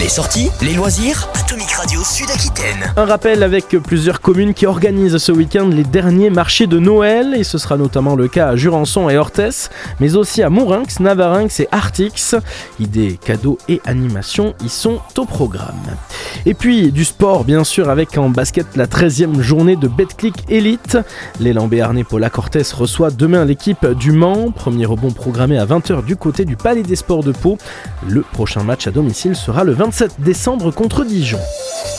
Les sorties, les loisirs, Atomic Radio Sud-Aquitaine. Un rappel avec plusieurs communes qui organisent ce week-end les derniers marchés de Noël, et ce sera notamment le cas à Jurançon et Orthès, mais aussi à Mourinx, Navarinx et Artix. Idées, cadeaux et animations y sont au programme. Et puis du sport bien sûr, avec en basket la 13e journée de Betclic Elite. L'élan béarnais Paula Cortès reçoit demain l'équipe du Mans. Premier rebond programmé à 20h du côté du Palais des Sports de Pau. Le prochain match à domicile sera le 27 décembre contre Dijon.